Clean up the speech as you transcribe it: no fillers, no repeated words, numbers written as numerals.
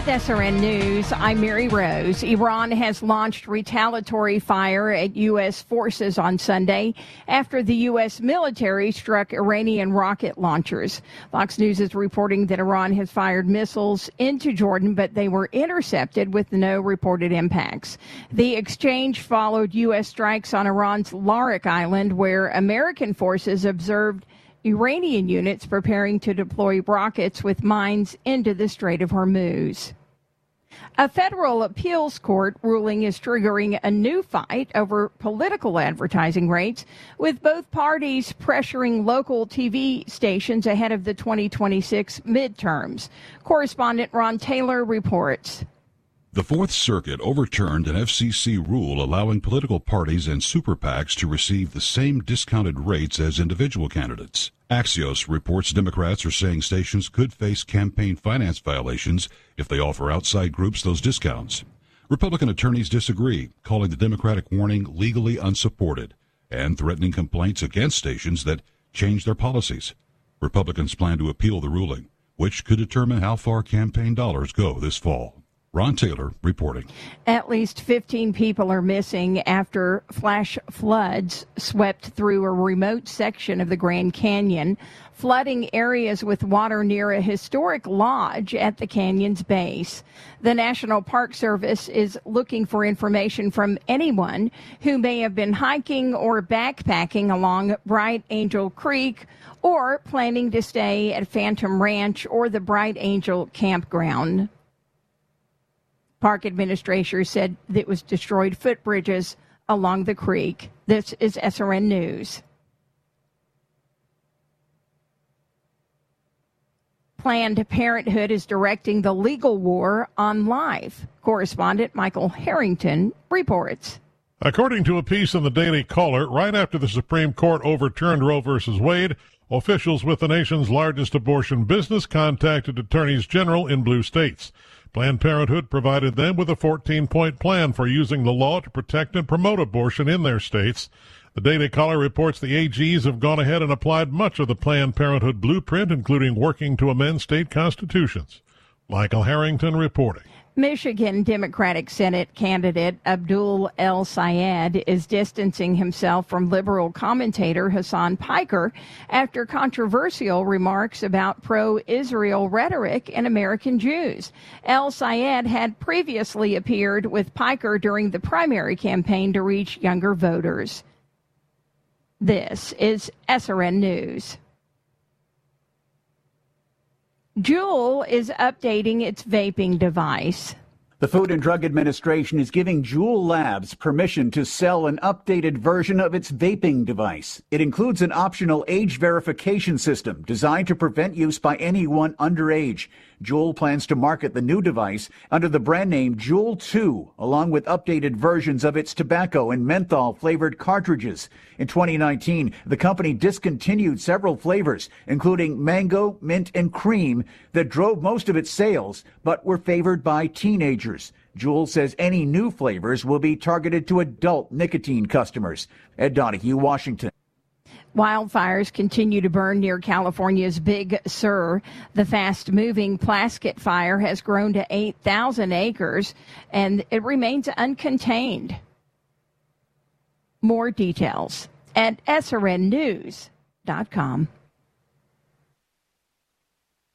SRN News, I'm Mary Rose. Iran has launched retaliatory fire at U.S. forces on Sunday after the U.S. military struck Iranian rocket launchers. Fox News is reporting that Iran has fired missiles into Jordan, but they were intercepted with no reported impacts. The exchange followed U.S. strikes on Iran's Larak Island, where American forces observed Iranian units preparing to deploy rockets with mines into the Strait of Hormuz. A federal appeals court ruling is triggering a new fight over political advertising rates, with both parties pressuring local TV stations ahead of the 2026 midterms. Correspondent Ron Taylor reports. The Fourth Circuit overturned an FCC rule allowing political parties and super PACs to receive the same discounted rates as individual candidates. Axios reports Democrats are saying stations could face campaign finance violations if they offer outside groups those discounts. Republican attorneys disagree, calling the Democratic warning legally unsupported and threatening complaints against stations that change their policies. Republicans plan to appeal the ruling, which could determine how far campaign dollars go this fall. Ron Taylor reporting. At least 15 people are missing after flash floods swept through a remote section of the Grand Canyon, flooding areas with water near a historic lodge at the canyon's base. The National Park Service is looking for information from anyone who may have been hiking or backpacking along Bright Angel Creek or planning to stay at Phantom Ranch or the Bright Angel Campground. Park administrators said it was destroyed footbridges along the creek. This is SRN News. Planned Parenthood is directing the legal war on life. Correspondent Michael Harrington reports. According to a piece in the Daily Caller, right after the Supreme Court overturned Roe v. Wade, officials with the nation's largest abortion business contacted attorneys general in blue states. Planned Parenthood provided them with a 14-point plan for using the law to protect and promote abortion in their states. The Daily Caller reports the AGs have gone ahead and applied much of the Planned Parenthood blueprint, including working to amend state constitutions. Michael Harrington reporting. Michigan Democratic Senate candidate Abdul El-Sayed is distancing himself from liberal commentator Hassan Piker after controversial remarks about pro-Israel rhetoric and American Jews. El-Sayed had previously appeared with Piker during the primary campaign to reach younger voters. This is SRN News. Juul is updating its vaping device. The Food and Drug Administration is giving Juul Labs permission to sell an updated version of its vaping device. It includes an optional age verification system designed to prevent use by anyone underage. Juul plans to market the new device under the brand name Juul 2, along with updated versions of its tobacco and menthol-flavored cartridges. In 2019, the company discontinued several flavors, including mango, mint, and cream, that drove most of its sales, but were favored by teenagers. Juul says any new flavors will be targeted to adult nicotine customers. Ed Donahue, Washington. Wildfires continue to burn near California's Big Sur. The fast-moving Plaskett fire has grown to 8,000 acres, and it remains uncontained. More details at srnnews.com.